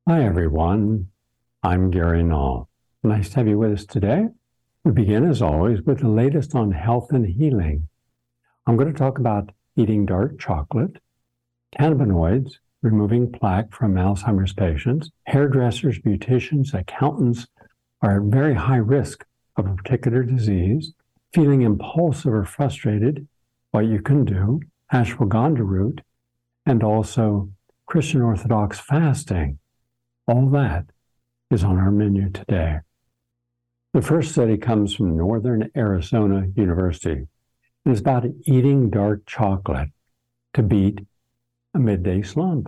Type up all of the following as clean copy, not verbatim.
Hi, everyone. I'm Gary Null. Nice to have you with us today. We begin, as always, with the latest on health and healing. I'm going to talk about eating dark chocolate, cannabinoids, removing plaque from Alzheimer's patients, hairdressers, beauticians, accountants are at very high risk of a particular disease, feeling impulsive or frustrated, what you can do, ashwagandha root, and also Christian Orthodox fasting. All that is on our menu today. The first study comes from Northern Arizona University. It's about eating dark chocolate to beat a midday slump.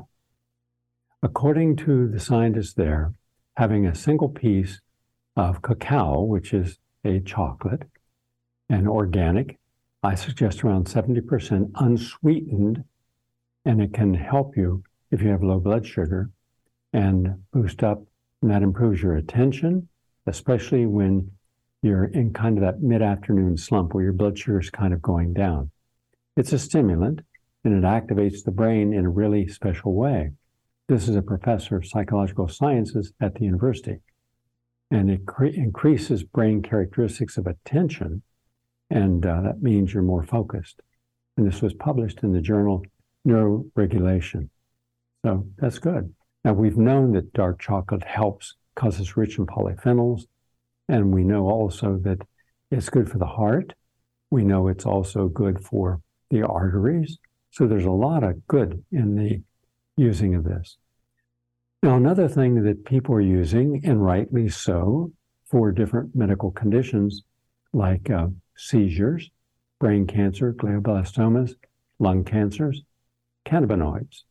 According to the scientists there, having a single piece of cacao, which is a chocolate, and organic, I suggest around 70% unsweetened, and it can help you if you have low blood sugar and boost up, and that improves your attention, especially when you're in kind of that mid-afternoon slump where your blood sugar is kind of going down. It's a stimulant, and it activates the brain in a really special way. This is a professor of psychological sciences at the university, and it increases brain characteristics of attention, and that means you're more focused. And this was published in the journal Neuroregulation. So that's good. Now, we've known that dark chocolate helps because it's rich in polyphenols, and we know also that it's good for the heart. We know it's also good for the arteries. So there's a lot of good in the using of this. Now, another thing that people are using, and rightly so, for different medical conditions like seizures, brain cancer, glioblastomas, lung cancers, cannabinoids.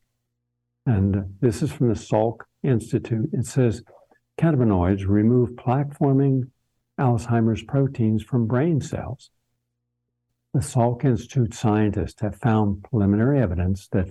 And this is from the Salk Institute. It says cannabinoids remove plaque-forming Alzheimer's proteins from brain cells. The Salk Institute scientists have found preliminary evidence that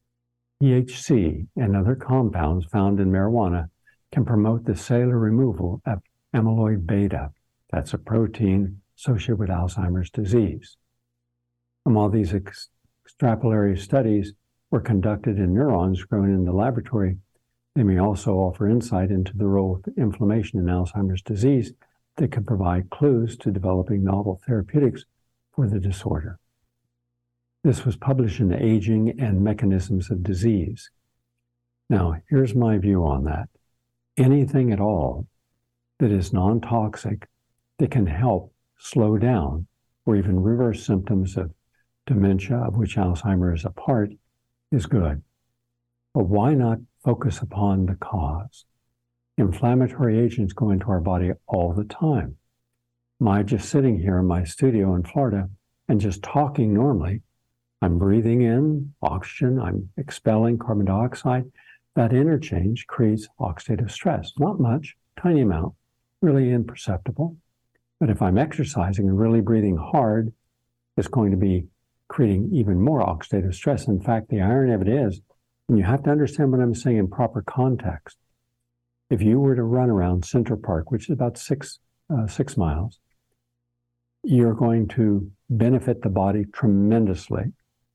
THC and other compounds found in marijuana can promote the cellular removal of amyloid beta. That's a protein associated with Alzheimer's disease. And while these extrapolatory studies were conducted in neurons grown in the laboratory, they may also offer insight into the role of inflammation in Alzheimer's disease that could provide clues to developing novel therapeutics for the disorder. This was published in Aging and Mechanisms of Disease. Now, here's my view on that. Anything at all that is non-toxic that can help slow down or even reverse symptoms of dementia, of which Alzheimer's is a part, is good. But why not focus upon the cause? Inflammatory agents go into our body all the time. My just sitting here in my studio in Florida and just talking normally, I'm breathing in oxygen, I'm expelling carbon dioxide. That interchange creates oxidative stress. Not much, tiny amount, really imperceptible. But if I'm exercising and really breathing hard, it's going to be creating even more oxidative stress. In fact, the irony of it is, and you have to understand what I'm saying in proper context, if you were to run around Central Park, which is about six miles, you're going to benefit the body tremendously.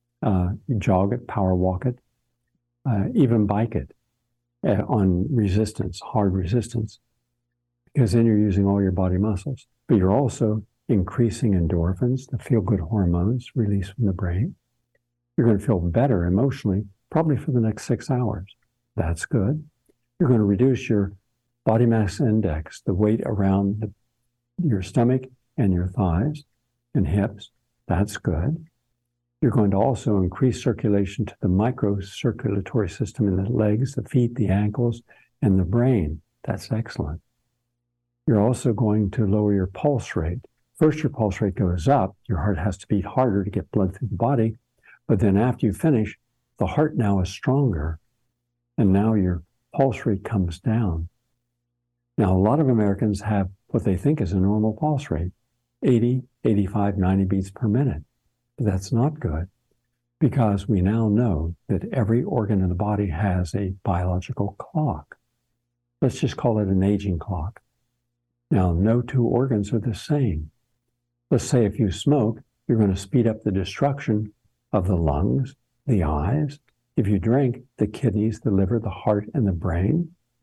Jog it, power walk it, even bike it on resistance, hard resistance, because then you're using all your body muscles. But you're also increasing endorphins, the feel-good hormones released from the brain. You're going to feel better emotionally, probably for the next 6 hours. That's good. You're going to reduce your body mass index, the weight around your stomach and your thighs and hips. That's good. You're going to also increase circulation to the microcirculatory system in the legs, the feet, the ankles, and the brain. That's excellent. You're also going to lower your pulse rate. First, your pulse rate goes up. Your heart has to beat harder to get blood through the body. But then after you finish, the heart now is stronger. And now your pulse rate comes down. Now, a lot of Americans have what they think is a normal pulse rate, 80, 85, 90 beats per minute. But that's not good, because we now know that every organ in the body has a biological clock. Let's just call it an aging clock. Now, no two organs are the same. Let's say if you smoke, you're going to speed up the destruction of the lungs, the eyes. If you drink, the kidneys, the liver, the heart, and the brain.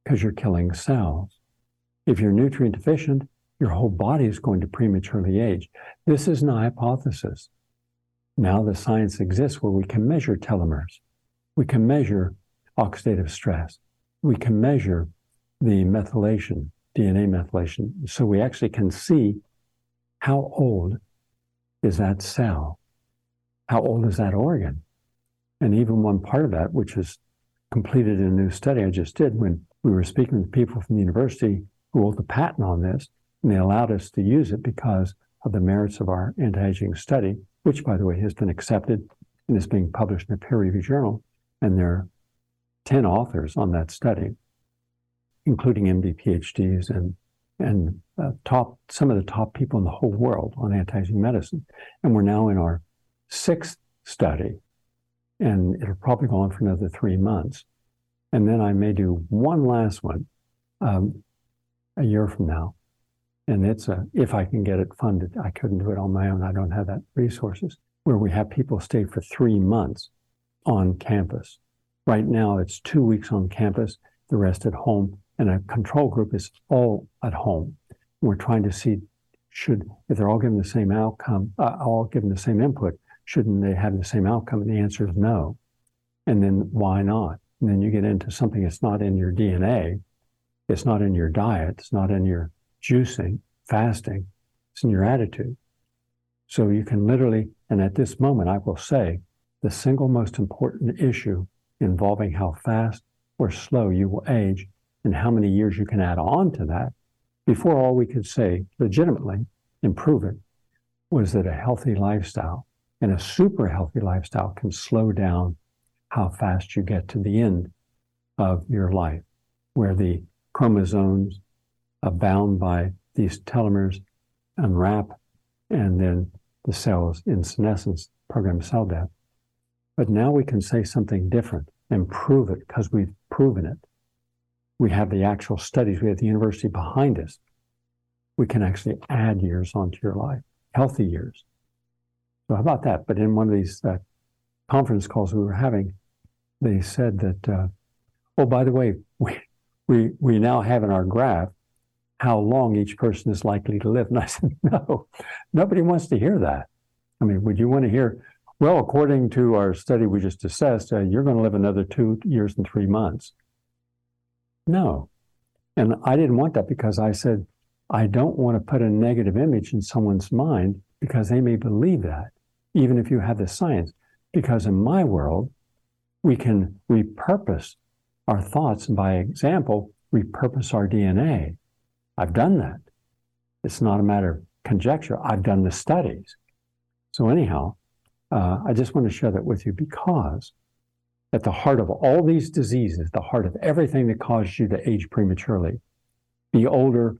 because you're killing cells. If you're nutrient deficient, your whole body is going to prematurely age. This is an hypothesis. Now the science exists where we can measure telomeres. We can measure oxidative stress. We can measure the methylation, DNA methylation. So we actually can see how old is that cell? How old is that organ? And even one part of that, which is completed in a new study I just did when we were speaking with people from the university who hold the patent on this, and they allowed us to use it because of the merits of our anti-aging study, which, by the way, has been accepted and is being published in a peer-reviewed journal. And there are 10 authors on that study, including MD PhDs and some of the top people in the whole world on anti-aging medicine. And we're now in our 6th study, and it'll probably go on for another 3 months. And then I may do one last one a year from now. And it's if I can get it funded. I couldn't do it on my own. I don't have that resources, where we have people stay for 3 months on campus. Right now, it's 2 weeks on campus, the rest at home, and a control group is all at home. We're trying to see, if they're all given the same outcome, all given the same input, shouldn't they have the same outcome? And the answer is no. And then why not? And then you get into something that's not in your DNA, it's not in your diet, it's not in your juicing, fasting, it's in your attitude. So you can literally, and at this moment, I will say, the single most important issue involving how fast or slow you will age and how many years you can add on to that, before all we could say legitimately improve it, was that a healthy lifestyle and a super healthy lifestyle can slow down how fast you get to the end of your life, where the chromosomes bound by these telomeres unwrap, and then the cells in senescence, program cell death. But now we can say something different and prove it because we've proven it. We have the actual studies. We have the university behind us. We can actually add years onto your life, healthy years. So how about that? But in one of these conference calls we were having, they said that, oh, by the way, we now have in our graph how long each person is likely to live. And I said, no, nobody wants to hear that. I mean, would you want to hear, well, according to our study we just assessed, you're going to live another 2 years and 3 months. No. And I didn't want that because I said, I don't want to put a negative image in someone's mind because they may believe that, even if you have the science. Because in my world, we can repurpose our thoughts, and by example, repurpose our DNA. I've done that. It's not a matter of conjecture. I've done the studies. So anyhow, I just want to share that with you because at the heart of all these diseases, the heart of everything that causes you to age prematurely, be older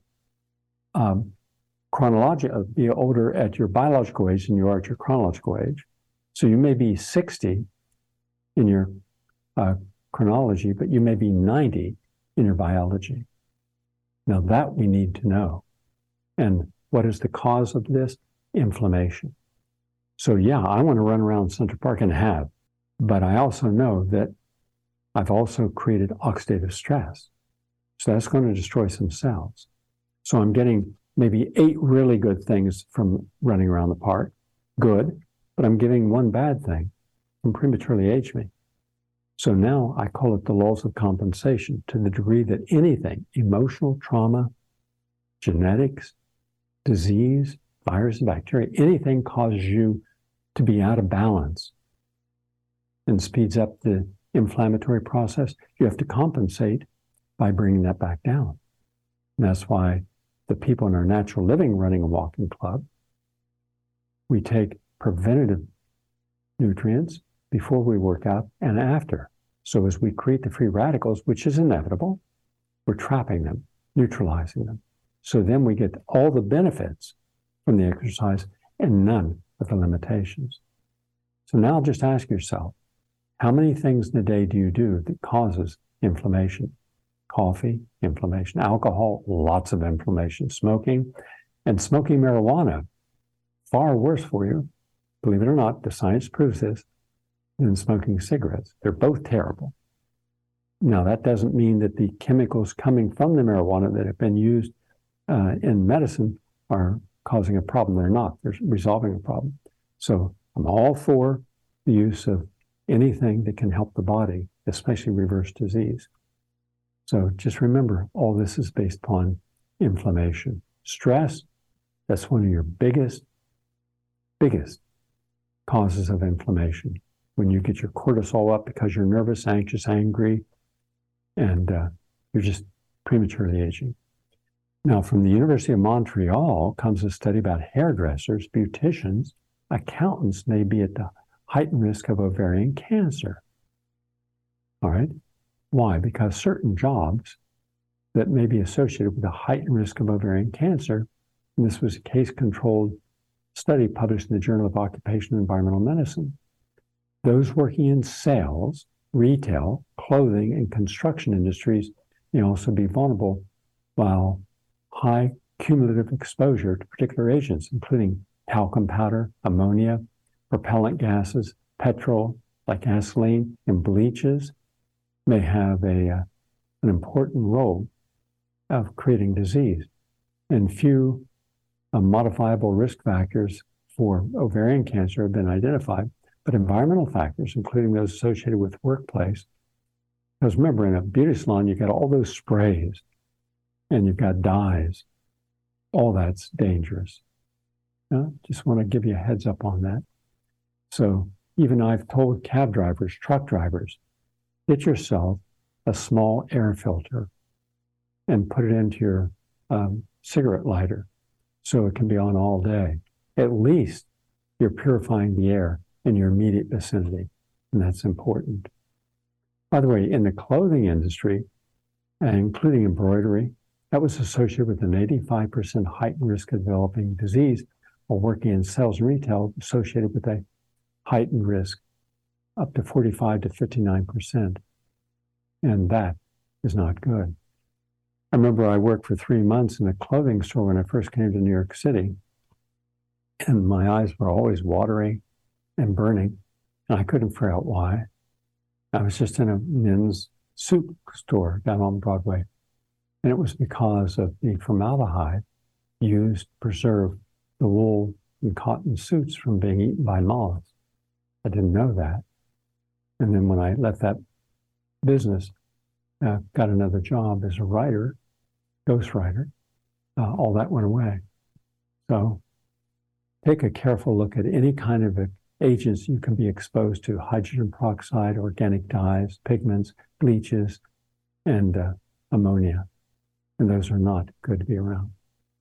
be older at your biological age than you are at your chronological age. So you may be 60 in your chronology, but you may be 90 in your biology. Now that we need to know. And what is the cause of this? Inflammation. So yeah, I want to run around Central Park and have, but I also know that I've also created oxidative stress. So that's going to destroy some cells. So I'm getting maybe 8 really good things from running around the park, good, but I'm giving one bad thing from prematurely age me. So now I call it the laws of compensation, to the degree that anything, emotional trauma, genetics, disease, virus and bacteria, anything causes you to be out of balance and speeds up the inflammatory process, you have to compensate by bringing that back down. And that's why the people in our natural living running a walking club, we take preventative nutrients before we work out and after. So as we create the free radicals, which is inevitable, we're trapping them, neutralizing them. So then we get all the benefits from the exercise and none of the limitations. So now just ask yourself, how many things in a day do you do that causes inflammation? Coffee, inflammation. Alcohol, lots of inflammation. Smoking, and smoking marijuana, far worse for you, believe it or not, the science proves this, than smoking cigarettes. They're both terrible. Now, that doesn't mean that the chemicals coming from the marijuana that have been used in medicine are causing a problem. They're not. They're resolving a problem. So I'm all for the use of anything that can help the body, especially reverse disease. So just remember, all this is based upon inflammation. Stress, that's one of your biggest causes of inflammation. When you get your cortisol up because you're nervous, anxious, angry, and you're just prematurely aging. Now, from the University of Montreal comes a study about hairdressers, beauticians, accountants may be at the heightened risk of ovarian cancer. All right. Why? Because certain jobs that may be associated with a heightened risk of ovarian cancer, and this was a case-controlled study published in the Journal of Occupational and Environmental Medicine. Those working in sales, retail, clothing, and construction industries may also be vulnerable, while high cumulative exposure to particular agents, including talcum powder, ammonia, propellant gases, petrol, like gasoline, and bleaches, may have an important role of creating disease. And few modifiable risk factors for ovarian cancer have been identified, but environmental factors, including those associated with workplace. Because remember, in a beauty salon, you've got all those sprays and you've got dyes. All that's dangerous. Just want to give you a heads up on that. So even I've told cab drivers, truck drivers, get yourself a small air filter and put it into your cigarette lighter so it can be on all day. At least you're purifying the air in your immediate vicinity, and that's important. By the way, in the clothing industry, including embroidery, that was associated with an 85% heightened risk of developing disease, while working in sales and retail associated with a heightened risk up to 45 to 59%. And that is not good. I remember I worked for 3 months in a clothing store when I first came to New York City, and my eyes were always watery and burning, and I couldn't figure out why. I was just in a men's suit store down on Broadway, and it was because of the formaldehyde used to preserve the wool and cotton suits from being eaten by moths. I didn't know that. And then when I left that business, got another job as a writer, ghostwriter, all that went away. So take a careful look at any kind of agents you can be exposed to: hydrogen peroxide, organic dyes, pigments, bleaches, and ammonia. And those are not good to be around.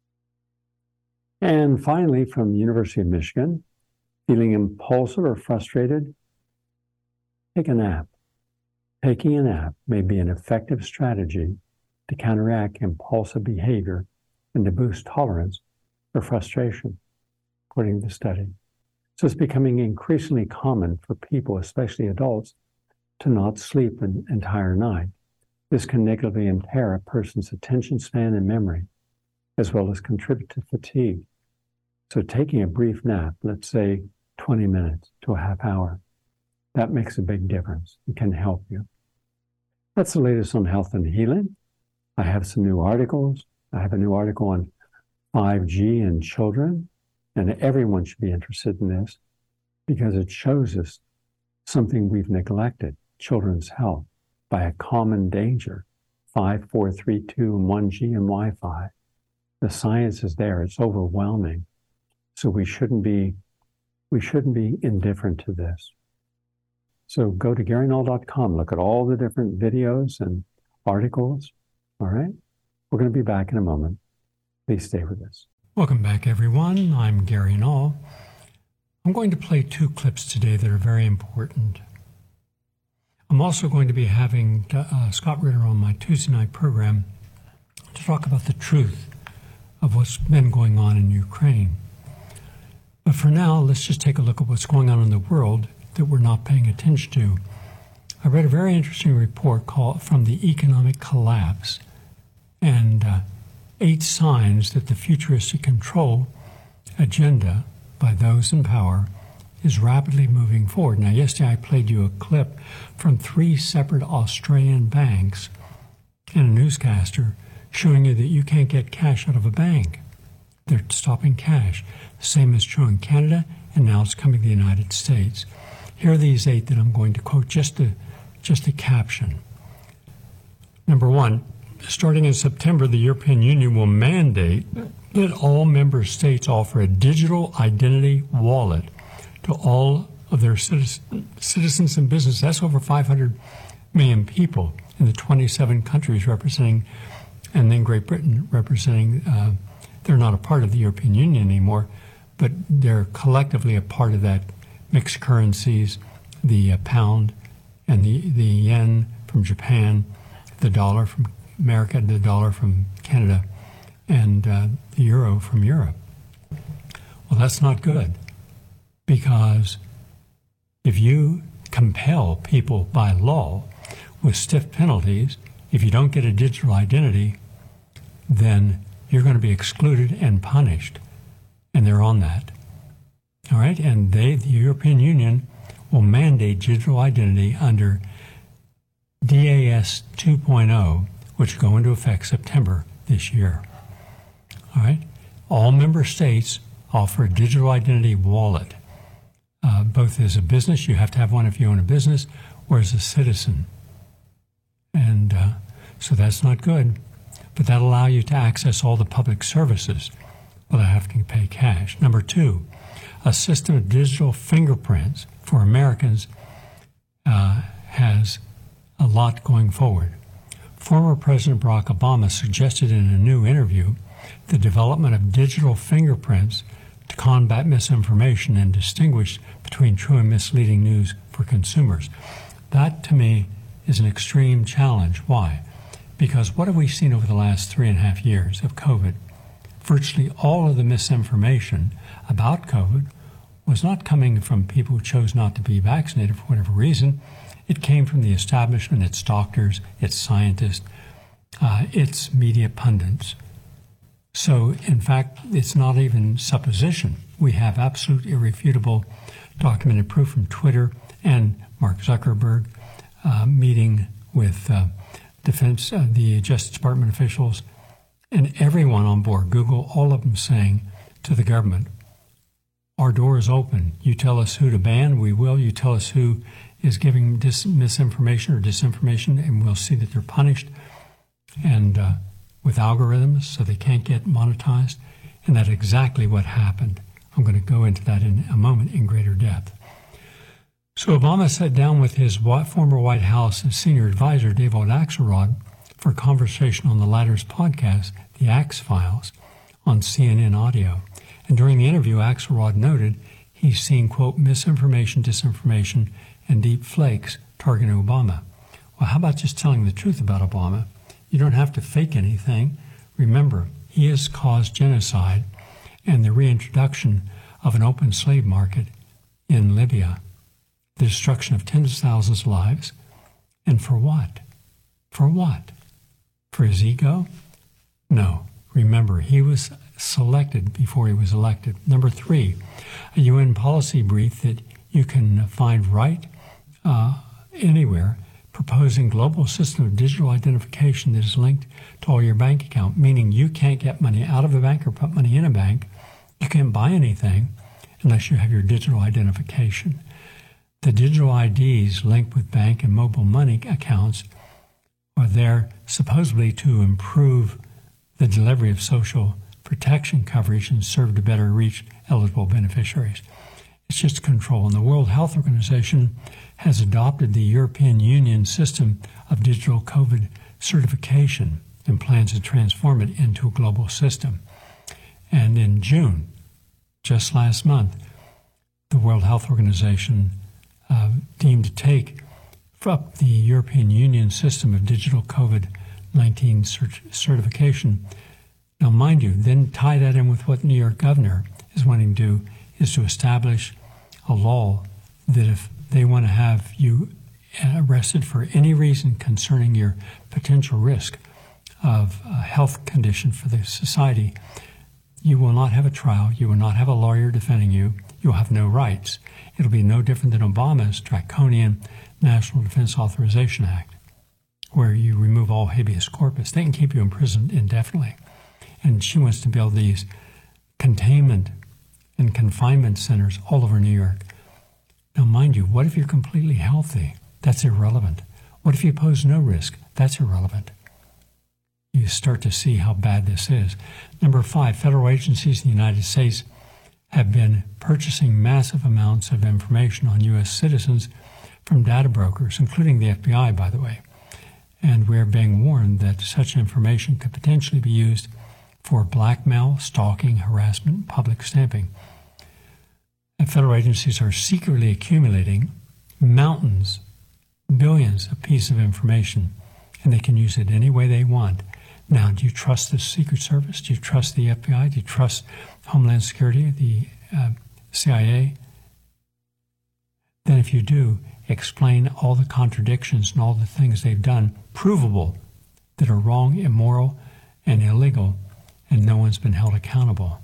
And finally, from the University of Michigan, feeling impulsive or frustrated, take a nap. Taking a nap may be an effective strategy to counteract impulsive behavior and to boost tolerance for frustration, according to the study. So it's becoming increasingly common for people, especially adults, to not sleep an entire night. This can negatively impair a person's attention span and memory, as well as contribute to fatigue. So taking a brief nap, let's say 20 minutes to a half hour, that makes a big difference. It can help you. That's the latest on health and healing. I have some new articles. I have a new article on 5G in children, and everyone should be interested in this because it shows us something we've neglected, children's health, by a common danger, 5, 4, 3, 2, and 1G and Wi-Fi. The science is there. It's overwhelming. So we shouldn't be indifferent to this. So go to GaryNull.com, look at all the different videos and articles. All right? We're going to be back in a moment. Please stay with us. Welcome back, everyone. I'm Gary Null. I'm going to play 2 clips today that are very important. I'm also going to be having Scott Ritter on my Tuesday night program to talk about the truth of what's been going on in Ukraine. But for now, let's just take a look at what's going on in the world that we're not paying attention to. I read a very interesting report called From the Economic Collapse, and 8 signs that the futuristic control agenda by those in power is rapidly moving forward. Now, yesterday I played you a clip from 3 separate Australian banks and a newscaster showing you that you can't get cash out of a bank. They're stopping cash. The same is true in Canada, and now it's coming to the United States. Here are these 8 that I'm going to quote, just a caption. Number 1, starting in September, the European Union will mandate that all member states offer a digital identity wallet to all of their citizens and business. That's over 500 million people in the 27 countries representing, and then Great Britain representing, they're not a part of the European Union anymore, but they're collectively a part of that mixed currencies, the pound and the yen from Japan, the dollar from America, the dollar from Canada, and the euro from Europe. Well, that's not good, because if you compel people by law with stiff penalties, if you don't get a digital identity, then you're going to be excluded and punished. And they're on that. All right? And the European Union will mandate digital identity under DAS 2.0, which will go into effect September this year. All right? All member states offer a digital identity wallet. Both as a business, you have to have one if you own a business, or as a citizen. And so that's not good. But that'll allow you to access all the public services without having to pay cash. Number 2, a system of digital fingerprints for Americans has a lot going forward. Former President Barack Obama suggested in a new interview the development of digital fingerprints to combat misinformation and distinguish between true and misleading news for consumers. That, to me, is an extreme challenge. Why? Because what have we seen over the last 3.5 years of COVID? Virtually all of the misinformation about COVID was not coming from people who chose not to be vaccinated for whatever reason. It came from the establishment, its doctors, its scientists, its media pundits. So, in fact, it's not even supposition. We have absolute irrefutable documented proof from Twitter and Mark Zuckerberg meeting with the Justice Department officials, and everyone on board, Google, all of them saying to the government, our door is open. You tell us who to ban, we will. You tell us who is giving misinformation or disinformation, and we'll see that they're punished, and with algorithms so they can't get monetized. And that's exactly what happened. I'm going to go into that in a moment in greater depth. So Obama sat down with his former White House senior advisor, David Axelrod, for a conversation on the latter's podcast, The Axe Files, on CNN Audio. And during the interview, Axelrod noted he's seen, quote, misinformation, disinformation, and deep fakes targeting Obama. Well, how about just telling the truth about Obama? You don't have to fake anything. Remember, he has caused genocide and the reintroduction of an open slave market in Libya. The destruction of tens of thousands of lives. And for what? For what? For his ego? No. Remember, he was selected before he was elected. Number 3, a UN policy brief that you can find right anywhere, proposing global system of digital identification that is linked to all your bank account, meaning you can't get money out of a bank or put money in a bank. You can't buy anything unless you have your digital identification. The digital IDs linked with bank and mobile money accounts are there supposedly to improve the delivery of social protection coverage and serve to better reach eligible beneficiaries. It's just control. And the World Health Organization has adopted the European Union system of digital COVID certification and plans to transform it into a global system. And in June, just last month, the World Health Organization deemed to take up the European Union system of digital COVID-19 certification. Now, mind you, then tie that in with what New York governor is wanting to do, is to establish a law that if they want to have you arrested for any reason concerning your potential risk of a health condition for the society, you will not have a trial, you will not have a lawyer defending you, you'll have no rights. It'll be no different than Obama's draconian National Defense Authorization Act, where you remove all habeas corpus. They can keep you in prison indefinitely. And she wants to build these containment and confinement centers all over New York. Now, mind you, what if you're completely healthy? That's irrelevant. What if you pose no risk? That's irrelevant. You start to see how bad this is. Number 5, federal agencies in the United States have been purchasing massive amounts of information on U.S. citizens from data brokers, including the FBI, by the way. And we're being warned that such information could potentially be used for blackmail, stalking, harassment, and public stamping. And federal agencies are secretly accumulating mountains, billions of pieces of information, and they can use it any way they want. Now, do you trust the Secret Service? Do you trust the FBI? Do you trust Homeland Security, the CIA? Then if you do, explain all the contradictions and all the things they've done, provable, that are wrong, immoral, and illegal, and no one's been held accountable.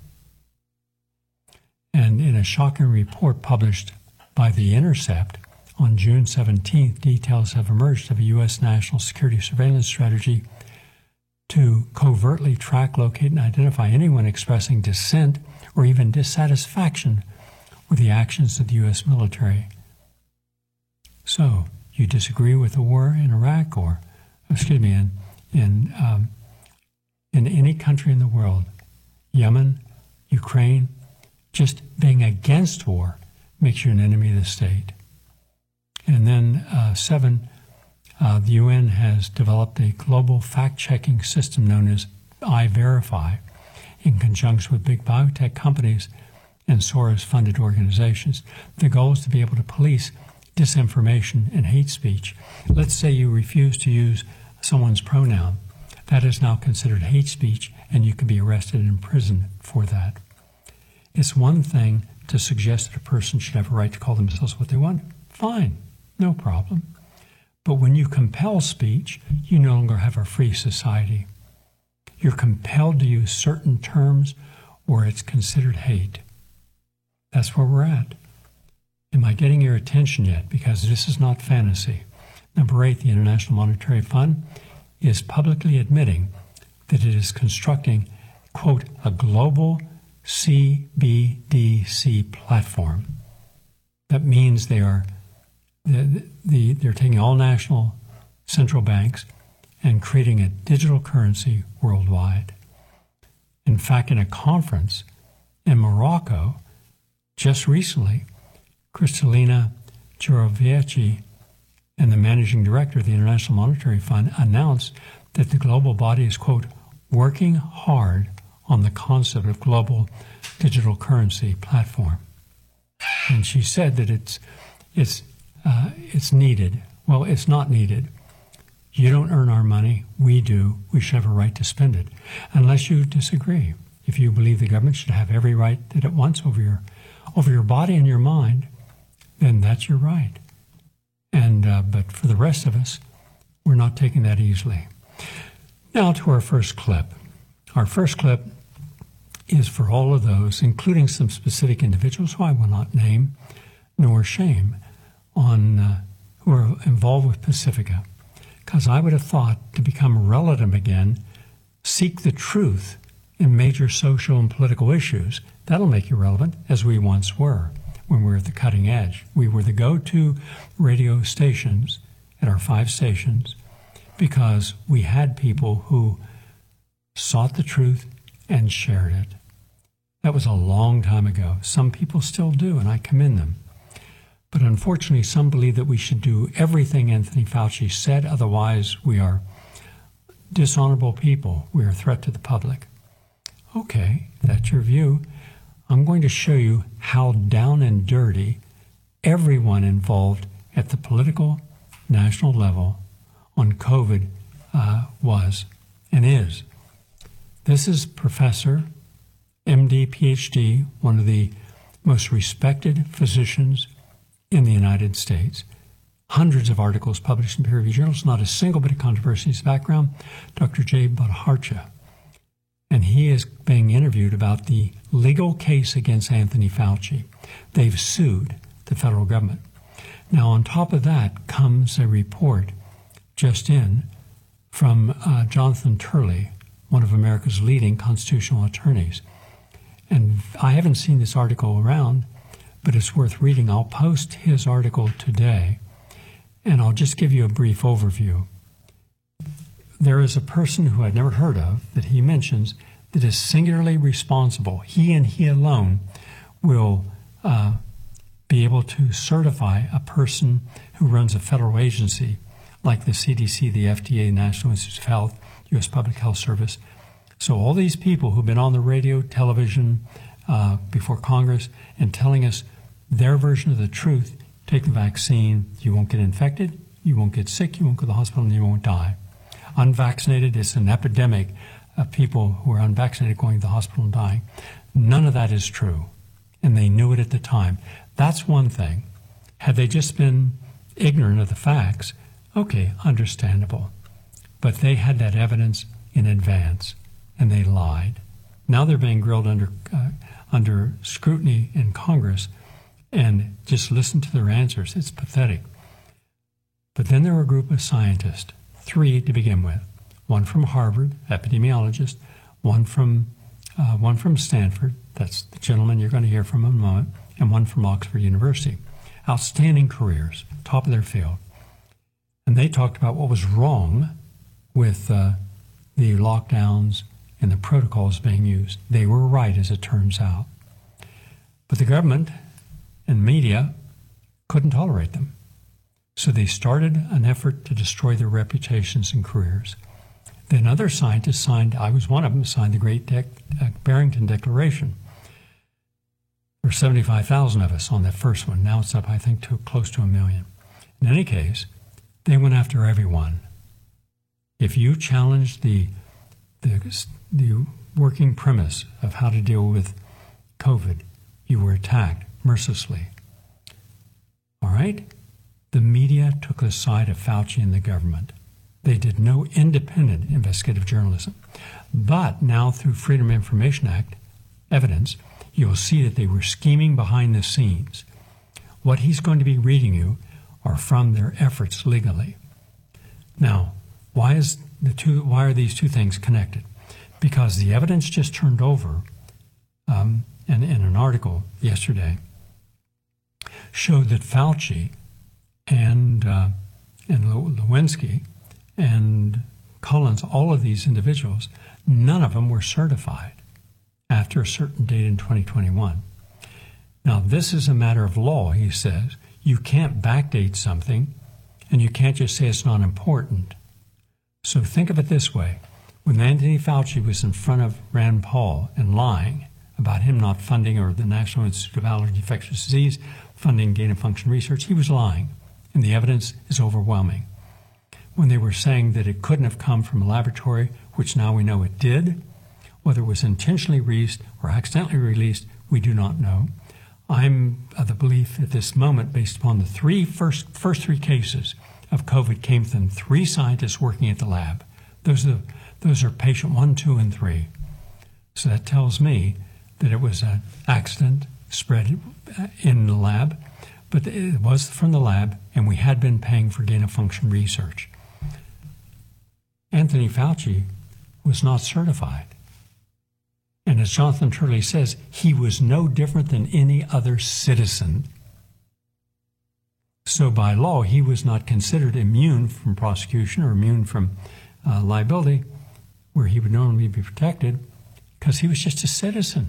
And in a shocking report published by The Intercept on June 17th, details have emerged of a U.S. national security surveillance strategy to covertly track, locate, and identify anyone expressing dissent or even dissatisfaction with the actions of the U.S. military. So, you disagree with the war in Iraq or, in any country in the world, Yemen, Ukraine, just being against war makes you an enemy of the state. And then 7, the UN has developed a global fact-checking system known as iVerify in conjunction with big biotech companies and Soros-funded organizations. The goal is to be able to police disinformation and hate speech. Let's say you refuse to use someone's pronoun. That is now considered hate speech, and you can be arrested and imprisoned for that. It's one thing to suggest that a person should have a right to call themselves what they want. Fine, no problem. But when you compel speech, you no longer have a free society. You're compelled to use certain terms, or it's considered hate. That's where we're at. Am I getting your attention yet? Because this is not fantasy. Number 8, the International Monetary Fund is publicly admitting that it is constructing, quote, a global CBDC platform. That means they're taking all national central banks and creating a digital currency worldwide. In fact, in a conference in Morocco just recently, Kristalina Georgievski and the managing director of the International Monetary Fund announced that the global body is, quote, working hard on the concept of global digital currency platform. And she said that it's needed. Well, it's not needed. You don't earn our money. We do. We should have a right to spend it. Unless you disagree. If you believe the government should have every right that it wants over your body and your mind, then that's your right. And but for the rest of us, we're not taking that easily. Now to our first clip. Our first clip is for all of those, including some specific individuals who I will not name nor shame, on who are involved with Pacifica. Because I would have thought to become relevant again, seek the truth in major social and political issues. That'll make you relevant, as we once were when we were at the cutting edge. We were the go-to radio stations at our 5 stations because we had people who sought the truth and shared it. That was a long time ago. Some people still do, and I commend them. But unfortunately, some believe that we should do everything Anthony Fauci said, otherwise we are dishonorable people. We are a threat to the public. Okay, that's your view. I'm going to show you how down and dirty everyone involved at the political, national level on COVID was and is. This is Professor, MD, PhD, one of the most respected physicians in the United States. Hundreds of articles published in peer-reviewed journals, not a single bit of controversy in his background, Dr. Jay Bhattacharya. And he is being interviewed about the legal case against Anthony Fauci. They've sued the federal government. Now, on top of that comes a report just in from Jonathan Turley, one of America's leading constitutional attorneys. And I haven't seen this article around, but it's worth reading. I'll post his article today, and I'll just give you a brief overview. There is a person who I'd never heard of that he mentions that is singularly responsible. He and he alone will be able to certify a person who runs a federal agency like the CDC, the FDA, National Institutes of Health, U.S. Public Health Service. So all these people who've been on the radio, television, before Congress and telling us their version of the truth, take the vaccine, you won't get infected, you won't get sick, you won't go to the hospital, and you won't die. Unvaccinated, it's an epidemic of people who are unvaccinated going to the hospital and dying. None of that is true, and they knew it at the time. That's one thing. Had they just been ignorant of the facts, okay, understandable. But they had that evidence in advance, and they lied. Now they're being grilled under scrutiny in Congress, and just listen to their answers. It's pathetic. But then there were a group of scientists, 3 to begin with. One from Harvard, epidemiologist, one from Stanford, that's the gentleman you're going to hear from in a moment, and one from Oxford University. Outstanding careers, top of their field. And they talked about what was wrong with the lockdowns and the protocols being used. They were right, as it turns out. But the government and media couldn't tolerate them. So they started an effort to destroy their reputations and careers. Then other scientists signed, I was one of them, signed the Great Barrington Declaration. There were 75,000 of us on that first one. Now it's up, I think, to close to 1 million. In any case, they went after everyone. If you challenged the working premise of how to deal with COVID, you were attacked mercilessly. All right? The media took the side of Fauci and the government. They did no independent investigative journalism. But now through Freedom of Information Act evidence, you'll see that they were scheming behind the scenes. What he's going to be reading you are from their efforts legally. Now, why are these two things connected? Because the evidence just turned over in an article yesterday showed that Fauci and Lewinsky and Collins, all of these individuals, none of them were certified after a certain date in 2021. Now, this is a matter of law, he says. You can't backdate something, and you can't just say it's not important. So think of it this way. When Anthony Fauci was in front of Rand Paul and lying about him not funding, or the National Institute of Allergy and Infectious Disease funding gain-of-function research, he was lying, and the evidence is overwhelming. When they were saying that it couldn't have come from a laboratory, which now we know it did, whether it was intentionally released or accidentally released, we do not know. I'm of the belief at this moment, based upon the first 3 cases of COVID, came from 3 scientists working at the lab. Those are patient 1, 2, and 3. So that tells me that it was an accident spread in the lab, but it was from the lab, and we had been paying for gain-of-function research. Anthony Fauci was not certified. And as Jonathan Turley says, he was no different than any other citizen. So by law, he was not considered immune from prosecution or immune from liability, where he would normally be protected, because he was just a citizen.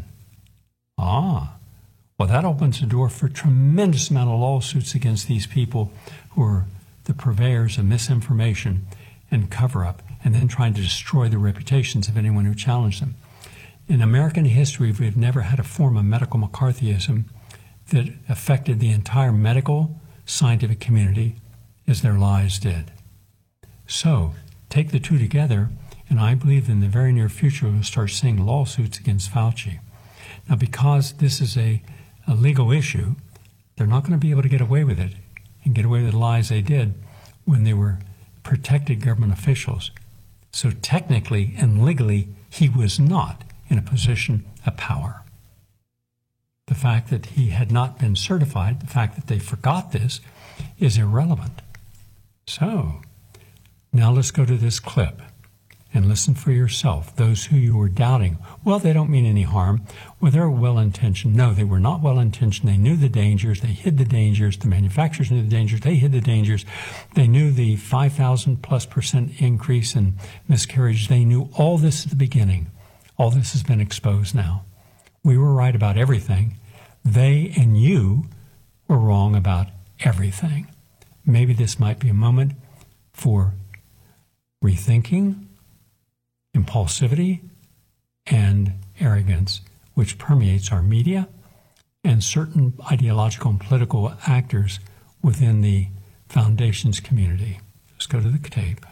Well, that opens the door for a tremendous amount of lawsuits against these people who are the purveyors of misinformation and cover-up, and then trying to destroy the reputations of anyone who challenged them. In American history, we've never had a form of medical McCarthyism that affected the entire medical scientific community as their lies did. So, take the two together, and I believe in the very near future we'll start seeing lawsuits against Fauci. Now, because this is a legal issue, they're not going to be able to get away with it and get away with the lies they did when they were protected government officials. So technically and legally, he was not in a position of power. The the fact that he had not been certified, the fact that they forgot this, is irrelevant. So, now let's go to this clip and listen for yourself. Those who you were doubting, well, they don't mean any harm. Well, they're well-intentioned. No, they were not well-intentioned. They knew the dangers. They hid the dangers. The manufacturers knew the dangers. They hid the dangers. They knew the 5,000+% increase in miscarriage. They knew all this at the beginning. All this has been exposed now. We were right about everything. They and you were wrong about everything. Maybe this might be a moment for rethinking, impulsivity, and arrogance, which permeates our media and certain ideological and political actors within the Foundation's community. Let's go to the tape.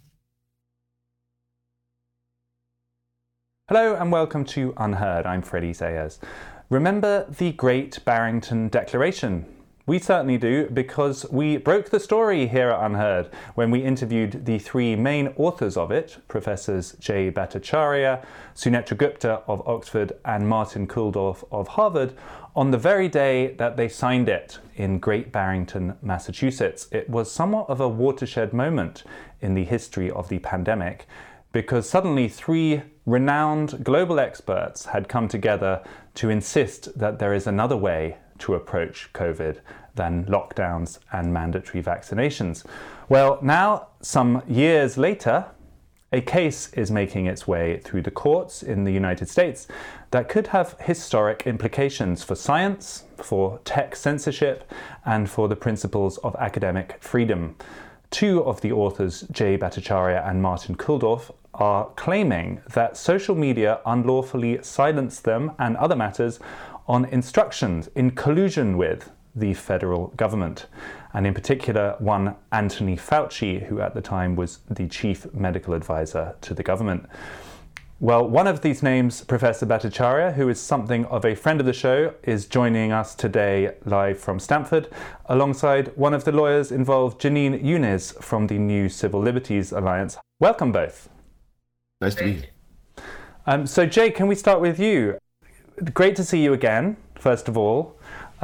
Hello and welcome to Unheard. I'm Freddie Zayas. Remember the Great Barrington Declaration? We certainly do, because we broke the story here at Unheard when we interviewed the three main authors of it, Professors Jay Bhattacharya, Sunetra Gupta of Oxford, and Martin Kulldorff of Harvard, on the very day that they signed it in Great Barrington, Massachusetts. It was somewhat of a watershed moment in the history of the pandemic, because suddenly three renowned global experts had come together to insist that there is another way to approach COVID than lockdowns and mandatory vaccinations. Well, now, some years later, a case is making its way through the courts in the United States that could have historic implications for science, for tech censorship, and for the principles of academic freedom. Two of the authors, Jay Bhattacharya and Martin Kulldorff, are claiming that social media unlawfully silenced them and other matters on instructions in collusion with the federal government, and in particular one Anthony Fauci, who at the time was the chief medical advisor to the government. Well, one of these names, Professor Bhattacharya, who is something of a friend of the show, is joining us today live from Stanford, alongside one of the lawyers involved, Jeanine Younes from the New Civil Liberties Alliance. Welcome both. Nice to be here. So Jay, can we start with you? Great to see you again, first of all.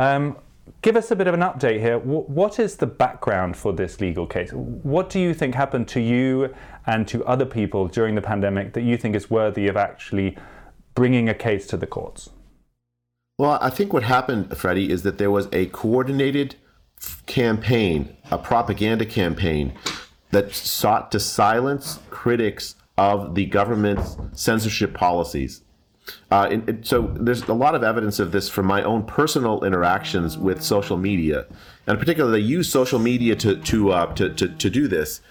Give us a bit of an update here. What is the background for this legal case? What do you think happened to you and to other people during the pandemic that you think is worthy of actually bringing a case to the courts? Well, I think what happened, Freddie, is that there was a coordinated campaign, a propaganda campaign that sought to critics of the government's censorship policies. So there's a lot of evidence of this from my own personal interactions with social media, and particularly they use social media to do this.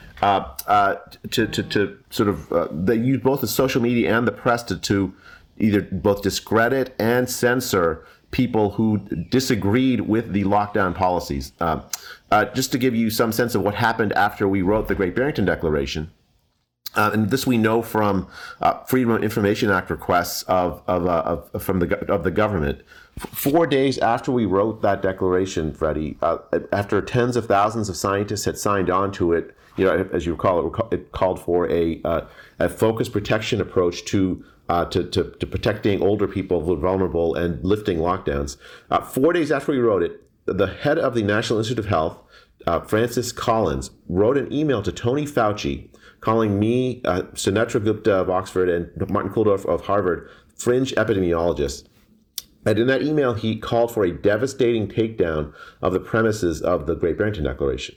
They use both the social media and the press to either both discredit and censor people who disagreed with the lockdown policies. Just to give you some sense of what happened after we wrote the Great Barrington Declaration. And this we know from Freedom of Information Act requests from the government. 4 days after we wrote that declaration, Freddie, after tens of thousands of scientists had signed on to it, as you recall, it called for a focused protection approach to protecting older people who are vulnerable and lifting lockdowns. 4 days after we wrote it, the head of the National Institute of Health, Francis Collins, wrote an email to Tony Fauci, calling me, Sunetra Gupta of Oxford and Martin Kulldorff of Harvard, fringe epidemiologists. And in that email, he called for a devastating takedown of the premises of the Great Barrington Declaration.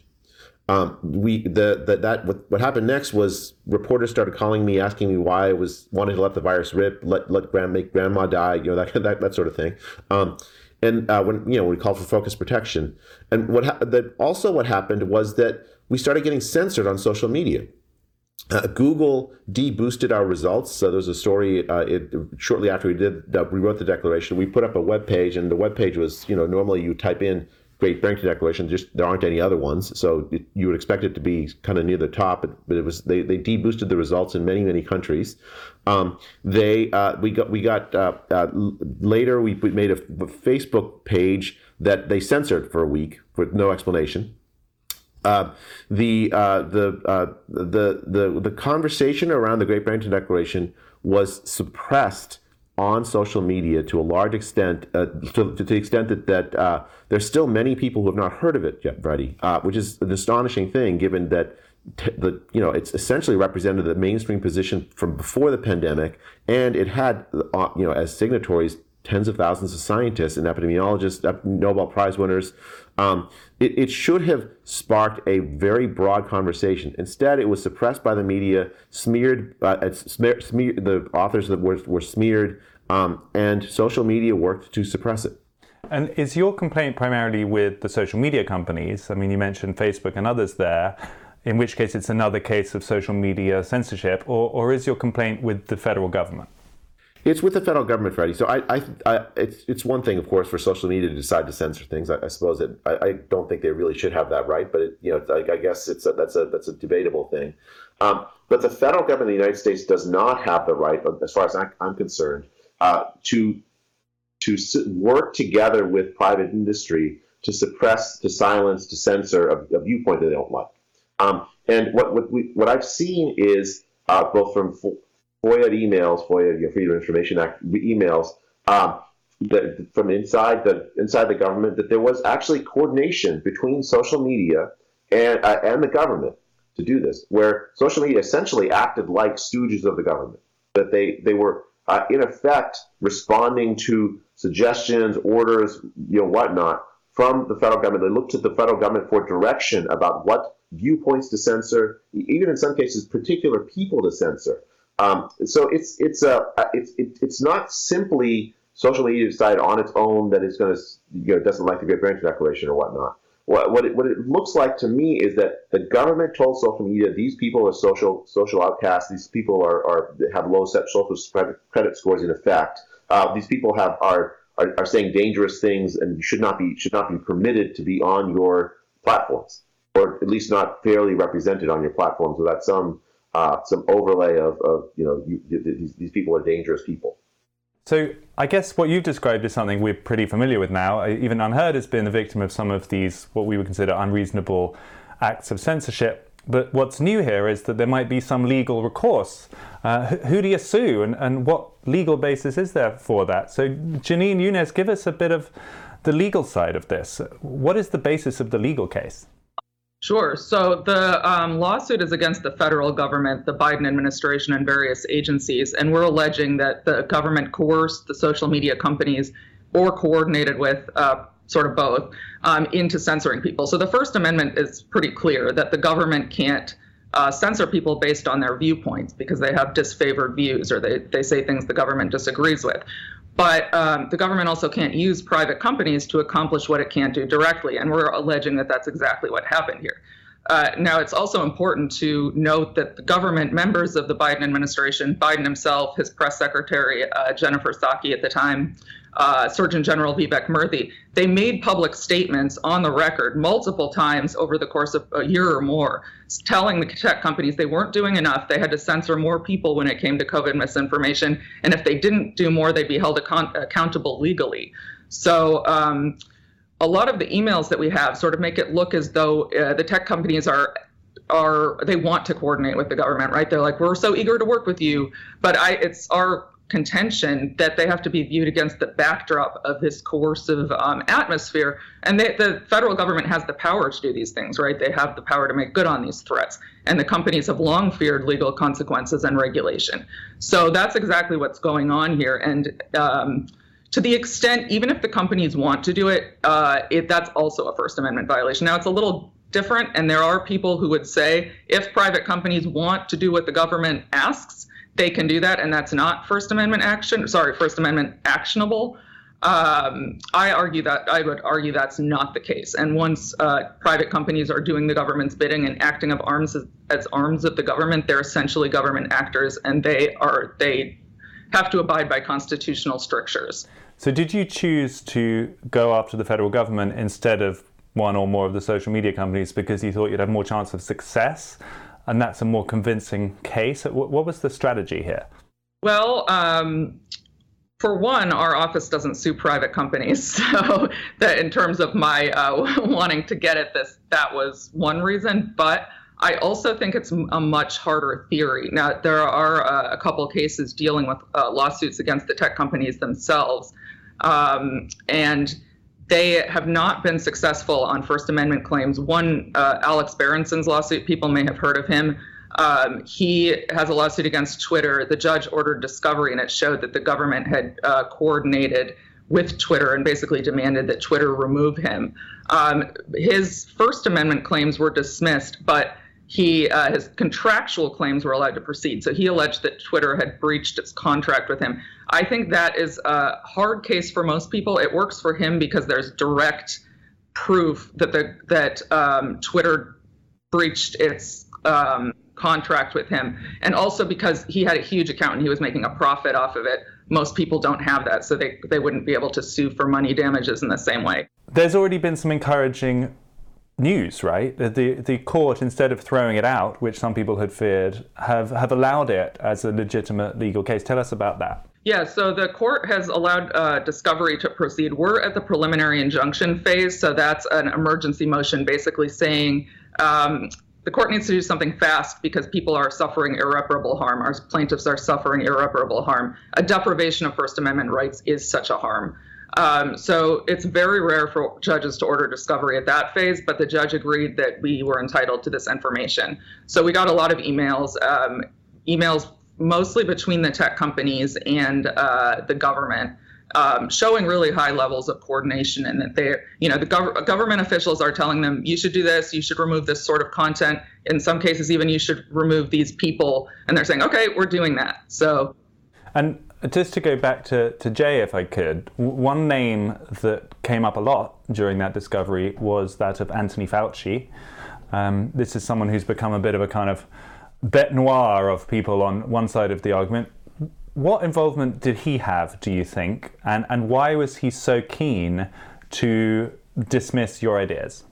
What happened next was reporters started calling me, asking me why I was wanting to let the virus rip, make grandma die, that sort of thing. And when we called for focused protection, and what happened was that we started getting censored on social media. Google de-boosted our results. So there was a story shortly after we wrote the declaration. We put up a web page, and the web page was, normally you type in Great Barrington Declaration, just there aren't any other ones. So you would expect it to be kind of near the top, but it was they de-boosted the results in many countries. Later we made a Facebook page that they censored for a week with no explanation. The conversation around the Great Barrington Declaration was suppressed on social media to a large extent, to the extent that there's still many people who have not heard of it yet, Freddie, which is an astonishing thing, given that it's essentially represented the mainstream position from before the pandemic, and it had, as signatories, tens of thousands of scientists and epidemiologists, Nobel Prize winners. It should have sparked a very broad conversation. Instead, it was suppressed by the media, smeared. The authors were smeared, and social media worked to suppress it. And is your complaint primarily with the social media companies? I mean, you mentioned Facebook and others there, in which case it's another case of social media censorship, or is your complaint with the federal government? It's with the federal government, Freddie. So it's one thing, of course, for social media to decide to censor things. I suppose I don't think they really should have that right, but I guess that's a debatable thing. But the federal government of the United States does not have the right, as far as I'm concerned, to work together with private industry to suppress, to silence, to censor a viewpoint that they don't like. And what I've seen is both from FOIA emails, Freedom of Information Act emails, that from inside the government, that there was actually coordination between social media and the government to do this, where social media essentially acted like stooges of the government, that they were in effect responding to suggestions, orders, whatnot from the federal government. They looked to the federal government for direction about what viewpoints to censor, even in some cases particular people to censor. So it's not simply social media decide on its own that it's going to doesn't like the Great Barrington Declaration or whatnot. What it looks like to me is that the government told social media these people are social outcasts. These people have low social credit scores in effect. These people are saying dangerous things and should not be permitted to be on your platforms, or at least not fairly represented on your platforms without some overlay of these people are dangerous people. So I guess what you've described is something we're pretty familiar with now. Even UnHerd has been the victim of some of these, what we would consider unreasonable acts of censorship. But what's new here is that there might be some legal recourse. Who do you sue, and what legal basis is there for that? So Janine Younes, give us a bit of the legal side of this. What is the basis of the legal case? Sure. So the lawsuit is against the federal government, the Biden administration, and various agencies. And we're alleging that the government coerced the social media companies, or coordinated with sort of both, into censoring people. So the First Amendment is pretty clear that the government can't censor people based on their viewpoints because they have disfavored views, or they say things the government disagrees with. But the government also can't use private companies to accomplish what it can't do directly. And we're alleging that that's exactly what happened here. Now, it's also important to note that the government members of the Biden administration, Biden himself, his press secretary, Jennifer Psaki at the time, Surgeon General Vivek Murthy, they made public statements on the record multiple times over the course of a year or more, telling the tech companies they weren't doing enough. They had to censor more people when it came to COVID misinformation. And if they didn't do more, they'd be held accountable legally. So a lot of the emails that we have sort of make it look as though the tech companies they want to coordinate with the government, right? They're like, we're so eager to work with you. But it's our contention that they have to be viewed against the backdrop of this coercive atmosphere. And the federal government has the power to do these things, right? They have the power to make good on these threats. And the companies have long feared legal consequences and regulation. So that's exactly what's going on here. And to the extent, even if the companies want to do it, that's also a First Amendment violation. Now, it's a little different, and there are people who would say if private companies want to do what the government asks, they can do that, and that's not First Amendment actionable. I would argue that's not the case. And once private companies are doing the government's bidding and acting as arms of the government, they're essentially government actors, and they have to abide by constitutional strictures. So did you choose to go after the federal government instead of one or more of the social media companies because you thought you'd have more chance of success? And that's a more convincing case. What was the strategy here? Well, for one, our office doesn't sue private companies. So that in terms of my wanting to get at this, that was one reason. But I also think it's a much harder theory. Now, there are a couple cases dealing with lawsuits against the tech companies themselves, and they have not been successful on First Amendment claims. One, Alex Berenson's lawsuit, people may have heard of him. He has a lawsuit against Twitter. The judge ordered discovery, and it showed that the government had coordinated with Twitter and basically demanded that Twitter remove him. His First Amendment claims were dismissed, but his contractual claims were allowed to proceed. So he alleged that Twitter had breached its contract with him. I think that is a hard case for most people. It works for him because there's direct proof that Twitter breached its contract with him, and also because he had a huge account and he was making a profit off of it. Most people don't have that, so they wouldn't be able to sue for money damages in the same way. There's already been some encouraging news, right? The court, instead of throwing it out, which some people had feared, have allowed it as a legitimate legal case. Tell us about that. Yeah, so the court has allowed discovery to proceed. We're at the preliminary injunction phase, so that's an emergency motion basically saying the court needs to do something fast because people are suffering irreparable harm. Our plaintiffs are suffering irreparable harm. A deprivation of First Amendment rights is such a harm. So it's very rare for judges to order discovery at that phase, but the judge agreed that we were entitled to this information. So we got a lot of emails mostly between the tech companies and the government, showing really high levels of coordination, and that the government officials are telling them, you should do this, you should remove this sort of content. In some cases, even you should remove these people. And they're saying, okay, we're doing that. So. And just to go back to Jay, if I could, one name that came up a lot during that discovery was that of Anthony Fauci. This is someone who's become a bit of a kind of bête noire of people on one side of the argument. What involvement did he have, do you think? And why was he so keen to dismiss your ideas?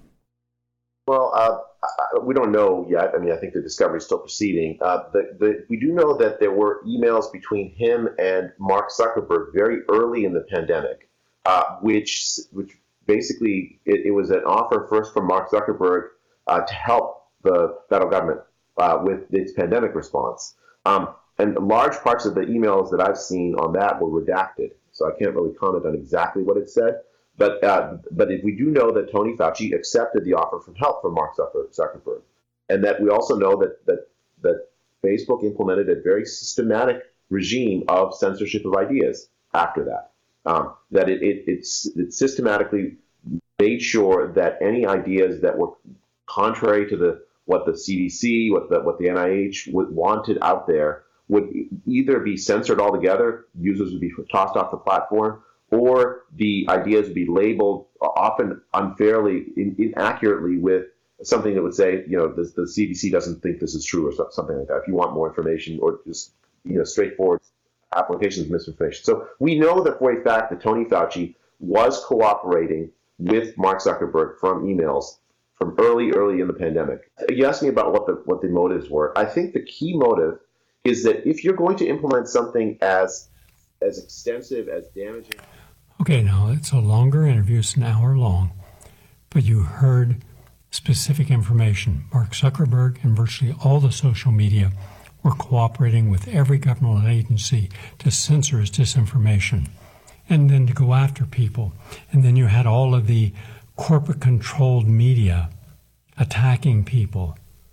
Well, we don't know yet. I mean, I think the discovery is still proceeding. We do know that there were emails between him and Mark Zuckerberg very early in the pandemic, which basically it was an offer first from Mark Zuckerberg to help the federal government with its pandemic response. And large parts of the emails that I've seen on that were redacted, so I can't really comment on exactly what it said. But if we do know that Tony Fauci accepted the offer from help from Mark Zuckerberg, and that we also know that Facebook implemented a very systematic regime of censorship of ideas after that, that it systematically made sure that any ideas that were contrary to what the CDC, what the NIH wanted out there would either be censored altogether, users would be tossed off the platform, or the ideas would be labeled often unfairly, inaccurately with something that would say, the CDC doesn't think this is true, or something like that, if you want more information, or just, straightforward applications of misinformation. So we know that for a fact that Tony Fauci was cooperating with Mark Zuckerberg from emails from early in the pandemic. You asked me about what the motives were. I think the key motive is that if you're going to implement something as extensive, as damaging. Okay, now it's a longer interview, it's an hour long, but you heard specific information. Mark Zuckerberg and virtually all the social media were cooperating with every governmental agency to censor his disinformation and then to go after people. And then you had all of the corporate-controlled media attacking people.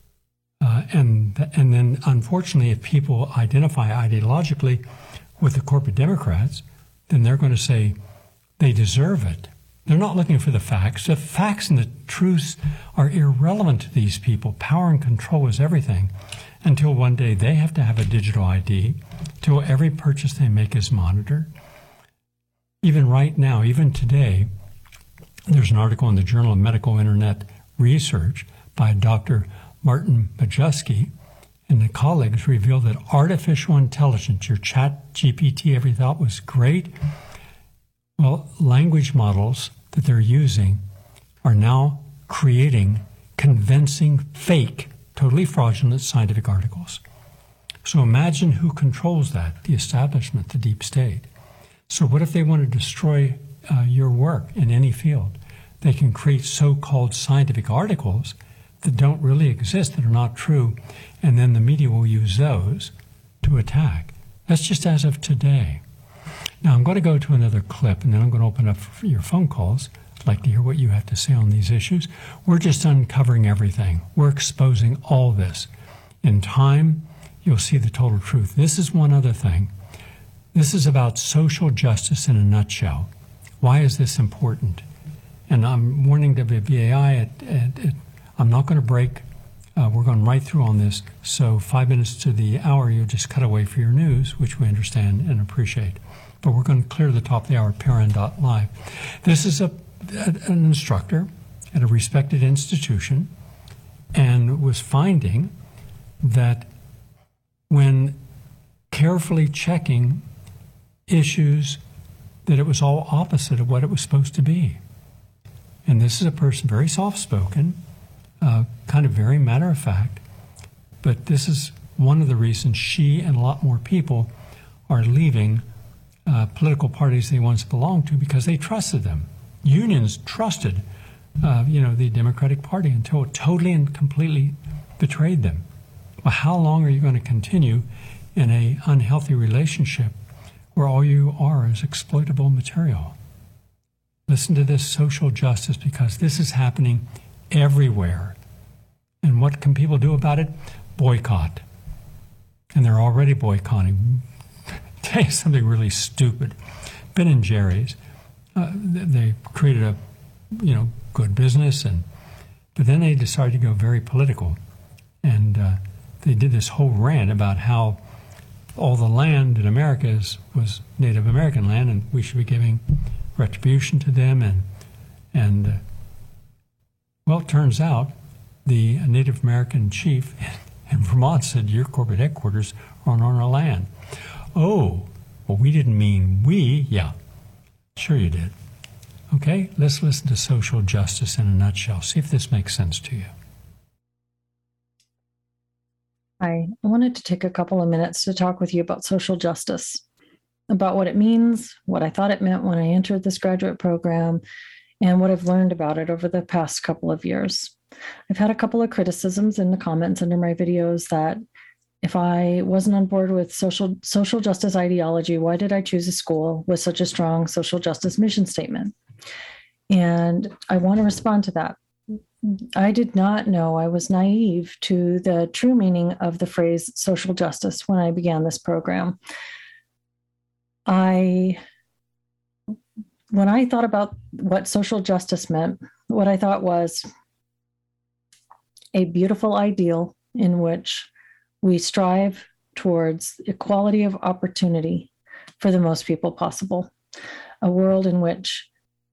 And then, unfortunately, if people identify ideologically with the corporate Democrats, then they're going to say they deserve it. They're not looking for the facts. The facts and the truths are irrelevant to these people. Power and control is everything until one day they have to have a digital ID, till every purchase they make is monitored. Even right now, even today, there's an article in the Journal of Medical Internet Research by Dr. Martin Majewski and the colleagues revealed that artificial intelligence, your chat GPT, every thought was great. Well, language models that they're using are now creating convincing, fake, totally fraudulent scientific articles. So imagine who controls that, the establishment, the deep state. So what if they want to destroy your work in any field? They can create so-called scientific articles that don't really exist, that are not true, and then the media will use those to attack. That's just as of today. Now, I'm going to go to another clip, and then I'm going to open up for your phone calls. I'd like to hear what you have to say on these issues. We're just uncovering everything. We're exposing all this. In time, you'll see the total truth. This is one other thing. This is about social justice in a nutshell. Why is this important? And I'm warning WBAI, I'm not going to break. We're going right through on this. So 5 minutes to the hour, you'll just cut away for your news, which we understand and appreciate. But we're going to clear the top of the hour at PRN.live. This is an instructor at a respected institution and was finding that when carefully checking issues, that it was all opposite of what it was supposed to be. And this is a person very soft-spoken, kind of very matter-of-fact, but this is one of the reasons she and a lot more people are leaving political parties they once belonged to, because they trusted them. Unions trusted, the Democratic Party until it totally and completely betrayed them. Well, how long are you going to continue in an unhealthy relationship where all you are is exploitable material? Listen to this social justice, because this is happening everywhere. And what can people do about it? Boycott. And they're already boycotting. Tell you something really stupid. Ben and Jerry's, they created a, good business, but then they decided to go very political, and they did this whole rant about how all the land in America was Native American land, and we should be giving retribution to them, and well, it turns out the Native American chief in Vermont said, your corporate headquarters are on our land. Oh, well, we didn't mean we. Yeah, sure you did. Okay, let's listen to social justice in a nutshell. See if this makes sense to you. Hi, I wanted to take a couple of minutes to talk with you about social justice, about what it means, what I thought it meant when I entered this graduate program, and what I've learned about it over the past couple of years. I've had a couple of criticisms in the comments under my videos that if I wasn't on board with social justice ideology, why did I choose a school with such a strong social justice mission statement? And I want to respond to that. I did not know, I was naive to the true meaning of the phrase social justice when I began this program. When I thought about what social justice meant, what I thought was a beautiful ideal in which we strive towards equality of opportunity for the most people possible, a world in which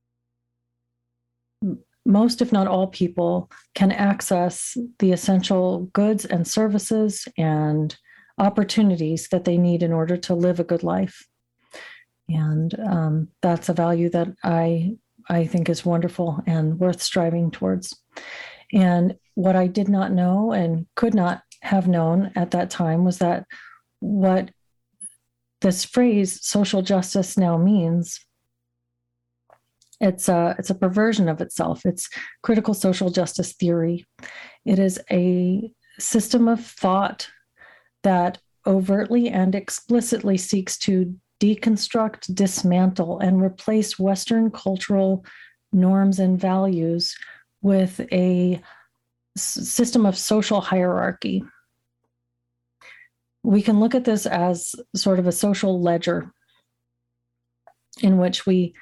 most, if not all people, can access the essential goods and services and opportunities that they need in order to live a good life. And that's a value that I think is wonderful and worth striving towards. And what I did not know and could not have known at that time was that what this phrase social justice now means, it's a perversion of itself. It's critical social justice theory. It is a system of thought that overtly and explicitly seeks to deconstruct, dismantle, and replace Western cultural norms and values with a system of social hierarchy. We can look at this as sort of a social ledger in which we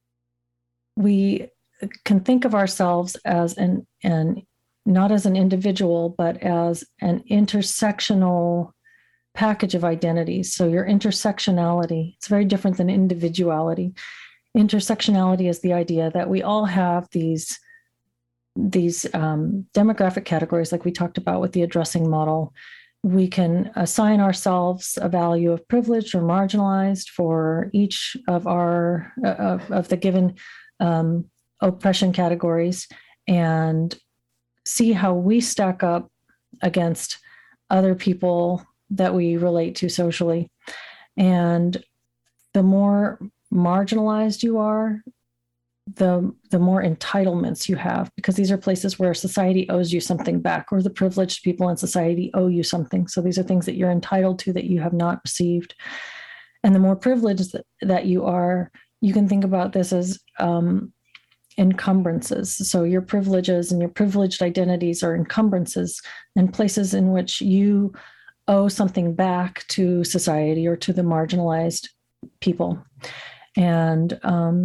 can think of ourselves as not as an individual, but as an intersectional package of identities. So your intersectionality, it's very different than individuality. Intersectionality is the idea that we all have these demographic categories, like we talked about with the addressing model. We can assign ourselves a value of privileged or marginalized for each of our of the given oppression categories, and see how we stack up against other people that we relate to socially. And the more marginalized you are, the more entitlements you have, because these are places where society owes you something back, or the privileged people in society owe you something. So these are things that you're entitled to that you have not received. And the more privileged that you are, you can think about this as encumbrances. So your privileges and your privileged identities are encumbrances and places in which you owe something back to society or to the marginalized people. And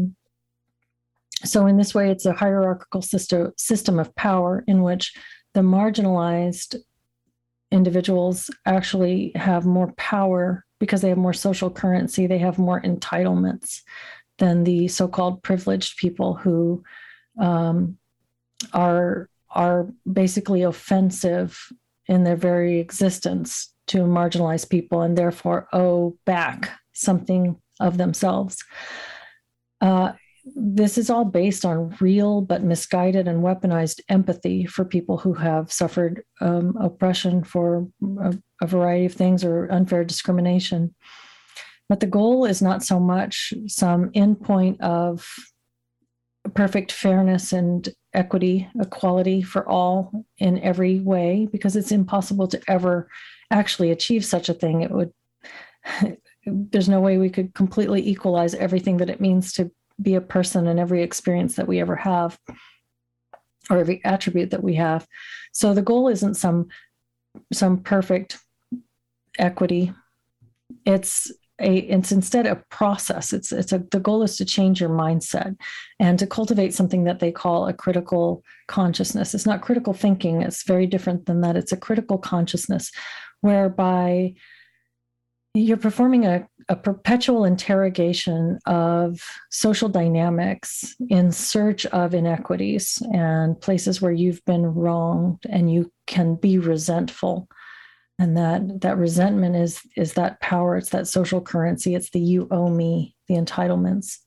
so in this way, it's a hierarchical system of power in which the marginalized individuals actually have more power because they have more social currency, they have more entitlements than the so-called privileged people who are basically offensive in their very existence to marginalized people and therefore owe back something of themselves. This is all based on real but misguided and weaponized empathy for people who have suffered oppression for a variety of things or unfair discrimination. But the goal is not so much some endpoint of perfect fairness and equity, equality for all in every way, because it's impossible to ever actually achieve such a thing. It would, there's no way we could completely equalize everything that it means to be a person and every experience that we ever have, or every attribute that we have. So the goal isn't some perfect equity. It's instead a process. The goal is to change your mindset and to cultivate something that they call a critical consciousness. It's not critical thinking. It's very different than that. It's a critical consciousness whereby you're performing a perpetual interrogation of social dynamics in search of inequities and places where you've been wronged, and you can be resentful. And that resentment is that power, it's that social currency, it's the you owe me, the entitlements.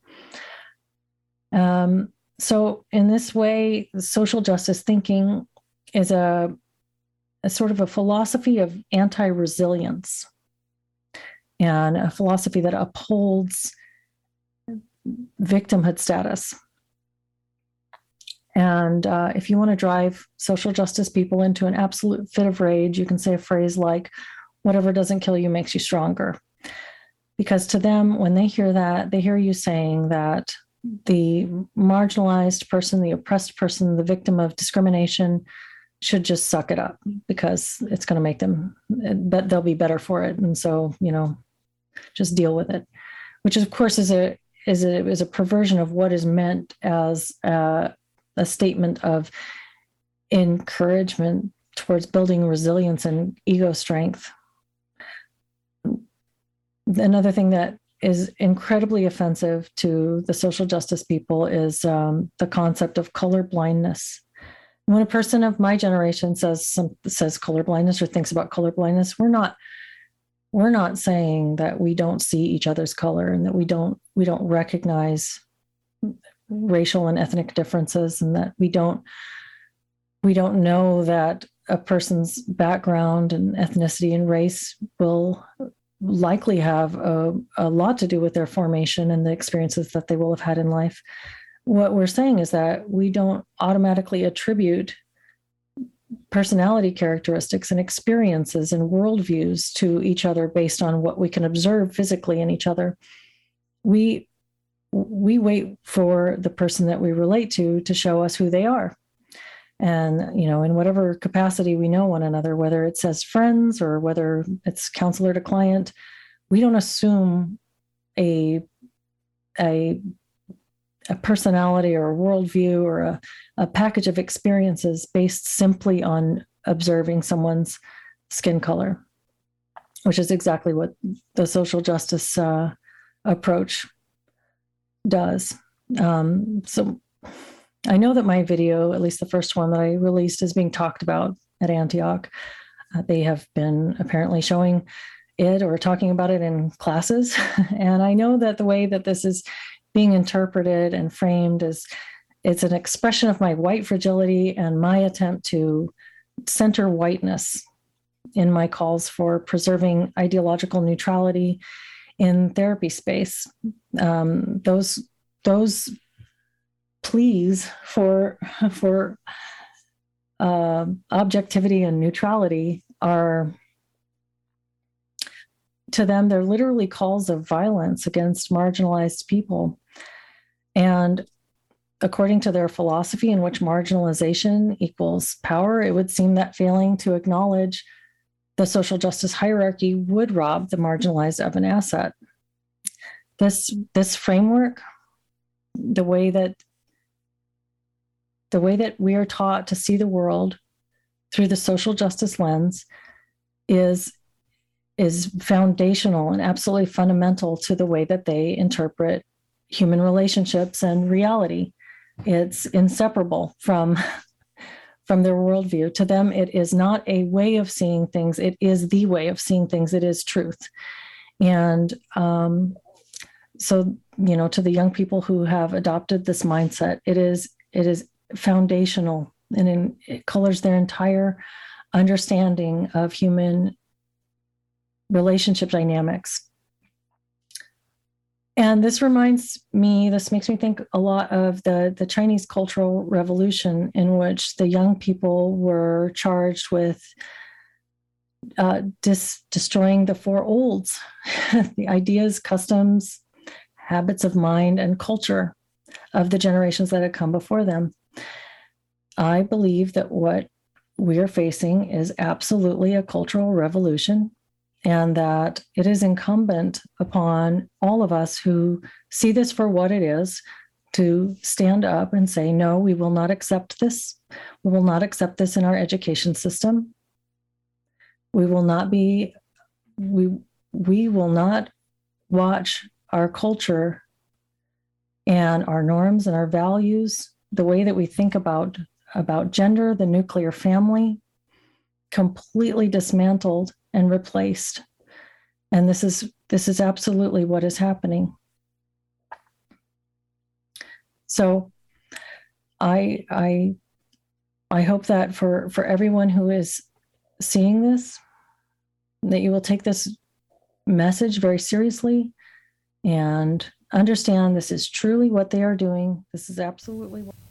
So in this way, social justice thinking is a sort of a philosophy of anti-resilience, and a philosophy that upholds victimhood status. And if you want to drive social justice people into an absolute fit of rage, you can say a phrase like, whatever doesn't kill you makes you stronger. Because to them, when they hear that, they hear you saying that the marginalized person, the oppressed person, the victim of discrimination should just suck it up because it's going to make them, but they'll be better for it. And so, just deal with it, which of course is a perversion of what is meant as a statement of encouragement towards building resilience and ego strength. Another thing that is incredibly offensive to the social justice people is the concept of color blindness. When a person of my generation says color blindness or thinks about color blindness, we're not saying that we don't see each other's color and that we don't recognize racial and ethnic differences, and that we don't know that a person's background and ethnicity and race will likely have a lot to do with their formation and the experiences that they will have had in life. What we're saying is that we don't automatically attribute personality characteristics and experiences and worldviews to each other based on what we can observe physically in each other. We wait for the person that we relate to show us who they are. And, in whatever capacity we know one another, whether it's as friends or whether it's counselor to client, we don't assume a personality or a worldview or a package of experiences based simply on observing someone's skin color, which is exactly what the social justice approach does. So I know that my video, at least the first one that I released, is being talked about at Antioch. They have been apparently showing it or talking about it in classes. And I know that the way that this is being interpreted and framed is it's an expression of my white fragility and my attempt to center whiteness in my calls for preserving ideological neutrality in therapy space. Those pleas for objectivity and neutrality are, to them, they're literally calls of violence against marginalized people. And according to their philosophy, in which marginalization equals power, it would seem that failing to acknowledge the social justice hierarchy would rob the marginalized of an asset. This framework, the way that we are taught to see the world through the social justice lens, is foundational and absolutely fundamental to the way that they interpret human relationships and reality. It's inseparable from their worldview. To them, it is not a way of seeing things. It is the way of seeing things. It is truth. And so, to the young people who have adopted this mindset, it is foundational, and it colors their entire understanding of human relationship dynamics. And this makes me think a lot of the Chinese Cultural Revolution, in which the young people were charged with destroying the four olds, the ideas, customs, habits of mind, and culture of the generations that had come before them. I believe that what we're facing is absolutely a cultural revolution, and that it is incumbent upon all of us who see this for what it is to stand up and say, no, we will not accept this. We will not accept this in our education system. We will not watch our culture and our norms and our values, the way that we think about gender, the nuclear family, completely dismantled and replaced. And this is absolutely what is happening. So I hope that for everyone who is seeing this, that you will take this message very seriously and understand this is truly what they are doing. This is absolutely what.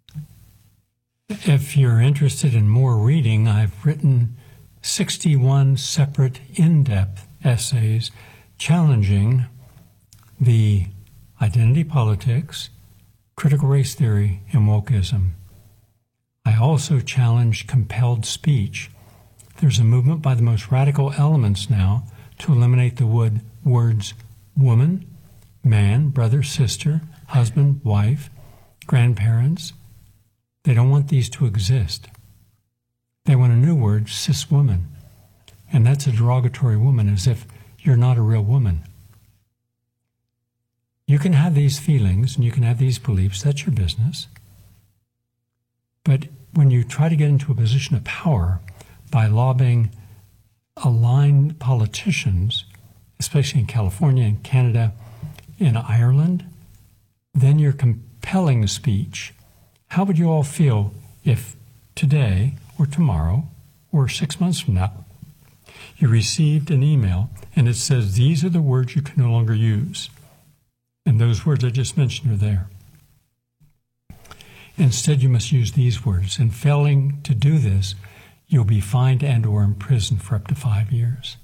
If you're interested in more reading, I've written 61 separate in-depth essays challenging the identity politics, critical race theory, and wokeism. I also challenge compelled speech. There's a movement by the most radical elements now to eliminate the words woman, man, brother, sister, husband, wife, grandparents. They don't want these to exist. They want a new word, cis woman. And that's a derogatory woman, as if you're not a real woman. You can have these feelings and you can have these beliefs, that's your business. But when you try to get into a position of power by lobbying aligned politicians, especially in California and Canada, in Ireland, then you're compelling speech. How would you all feel if today or tomorrow or 6 months from now you received an email and it says these are the words you can no longer use, and those words I just mentioned are there? Instead, you must use these words, and failing to do this, you'll be fined and or imprisoned for up to 5 years.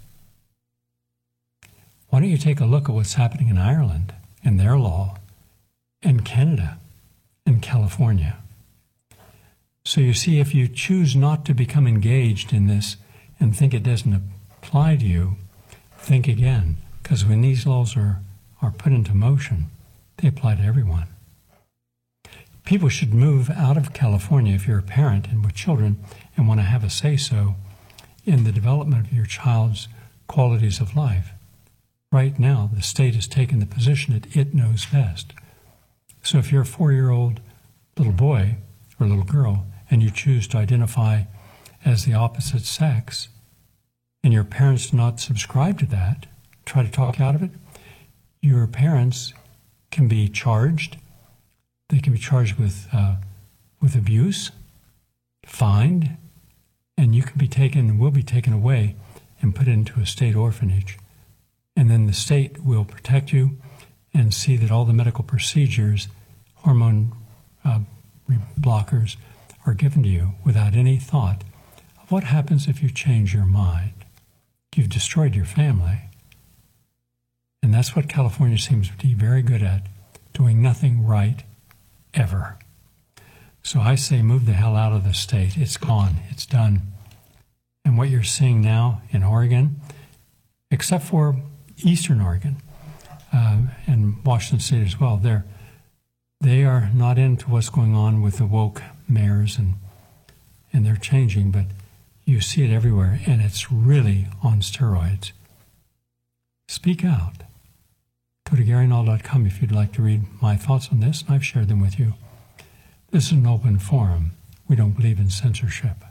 Why don't you take a look at what's happening in Ireland and their law, and Canada and California? So you see, if you choose not to become engaged in this and think it doesn't apply to you, think again, because when these laws are put into motion, they apply to everyone. People should move out of California if you're a parent and with children and want to have a say-so in the development of your child's qualities of life. Right now, the state has taken the position that it knows best. So if you're a 4-year-old little boy or little girl and you choose to identify as the opposite sex, and your parents do not subscribe to that, try to talk out of it, your parents can be charged. They can be charged with abuse, fined, and you can be taken and will be taken away and put into a state orphanage. And then the state will protect you and see that all the medical procedures, hormone blockers are given to you without any thought of what happens if you change your mind. You've destroyed your family. And that's what California seems to be very good at, doing nothing right ever. So I say move the hell out of the state. It's gone. It's done. And what you're seeing now in Oregon, except for Eastern Oregon and Washington State as well, they are not into what's going on with the woke mayors, and they're changing, but you see it everywhere, and it's really on steroids. Speak out. Go to GaryNull.com if you'd like to read my thoughts on this, and I've shared them with you. This is an open forum. We don't believe in censorship.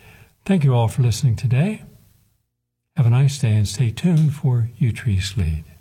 Thank you all for listening today. Have a nice day and stay tuned for U Tree's Lead.